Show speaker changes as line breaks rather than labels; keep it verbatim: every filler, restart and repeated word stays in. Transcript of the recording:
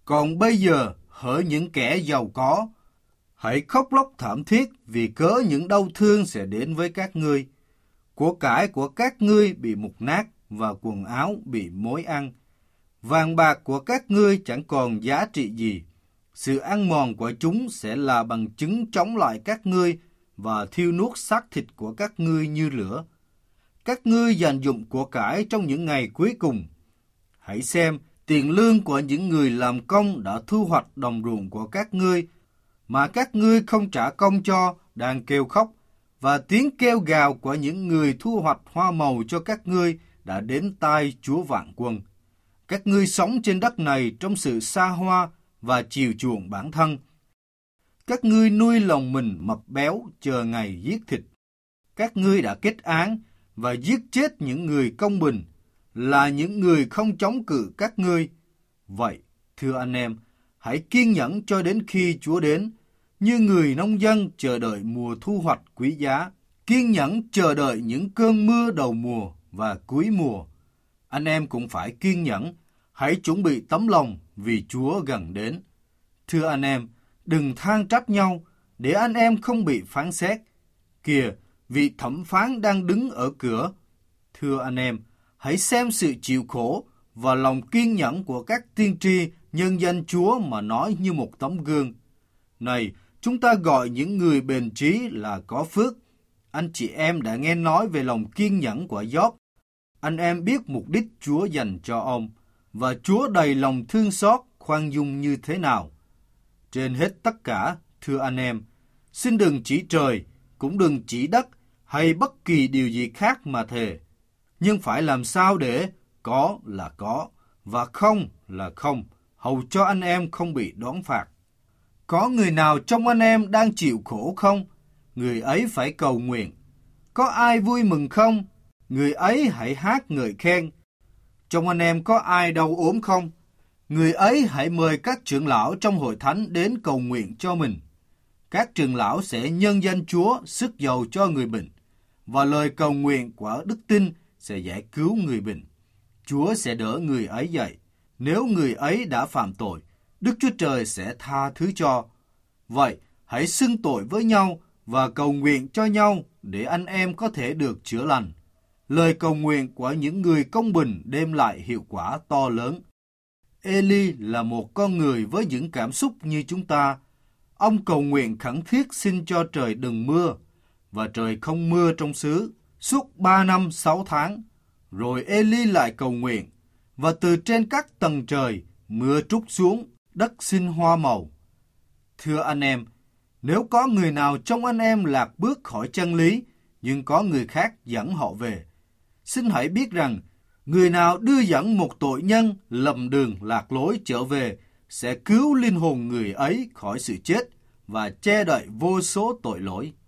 Còn bây giờ, hỡi những kẻ giàu có, hãy khóc lóc thảm thiết vì cớ những đau thương sẽ đến với các ngươi. Của cải của các ngươi bị mục nát và quần áo bị mối ăn. Vàng bạc của các ngươi chẳng còn giá trị gì. Sự ăn mòn của chúng sẽ là bằng chứng chống lại các ngươi và thiêu nuốt xác thịt của các ngươi như lửa. Các ngươi dành dụm của cải trong những ngày cuối cùng. Hãy xem, tiền lương của những người làm công đã thu hoạch đồng ruộng của các ngươi, mà các ngươi không trả công cho, đang kêu khóc, và tiếng kêu gào của những người thu hoạch hoa màu cho các ngươi đã đến tai Chúa Vạn Quân. Các ngươi sống trên đất này trong sự xa hoa và chiều chuộng bản thân. Các ngươi nuôi lòng mình mập béo chờ ngày giết thịt. Các ngươi đã kết án và giết chết những người công bình, là những người không chống cự các ngươi. Vậy, thưa anh em, hãy kiên nhẫn cho đến khi Chúa đến, như người nông dân chờ đợi mùa thu hoạch quý giá, kiên nhẫn chờ đợi những cơn mưa đầu mùa và cuối mùa. Anh em cũng phải kiên nhẫn, hãy chuẩn bị tấm lòng vì Chúa gần đến. Thưa anh em, đừng than trách nhau, để anh em không bị phán xét. Kìa, vị thẩm phán đang đứng ở cửa. Thưa anh em, hãy xem sự chịu khổ và lòng kiên nhẫn của các tiên tri nhân danh Chúa mà nói như một tấm gương. Này, chúng ta gọi những người bền trí là có phước. Anh chị em đã nghe nói về lòng kiên nhẫn của Gióp. Anh em biết mục đích Chúa dành cho ông, và Chúa đầy lòng thương xót, khoan dung như thế nào. Trên hết tất cả, thưa anh em, xin đừng chỉ trời, cũng đừng chỉ đất, hay bất kỳ điều gì khác mà thề. Nhưng phải làm sao để có là có, và không là không, hầu cho anh em không bị đoán phạt. Có người nào trong anh em đang chịu khổ không? Người ấy phải cầu nguyện. Có ai vui mừng không? Người ấy hãy hát ngợi khen. Trong anh em có ai đau ốm không? Người ấy hãy mời các trưởng lão trong hội thánh đến cầu nguyện cho mình. Các trưởng lão sẽ nhân danh Chúa sức giàu cho người bệnh, và lời cầu nguyện của đức tin sẽ giải cứu người bệnh. Chúa sẽ đỡ người ấy dậy. Nếu người ấy đã phạm tội, Đức Chúa Trời sẽ tha thứ cho. Vậy, hãy xưng tội với nhau và cầu nguyện cho nhau để anh em có thể được chữa lành. Lời cầu nguyện của những người công bình đem lại hiệu quả to lớn. Eli là một con người với những cảm xúc như chúng ta. Ông cầu nguyện khẩn thiết xin cho trời đừng mưa, và trời không mưa trong xứ suốt ba năm sáu tháng. Rồi Eli lại cầu nguyện, và từ trên các tầng trời mưa trút xuống, đất sinh hoa màu. Thưa anh em, nếu có người nào trong anh em lạc bước khỏi chân lý, nhưng có người khác dẫn họ về, xin hãy biết rằng, người nào đưa dẫn một tội nhân lầm đường lạc lối trở về, sẽ cứu linh hồn người ấy khỏi sự chết và che đậy vô số tội lỗi.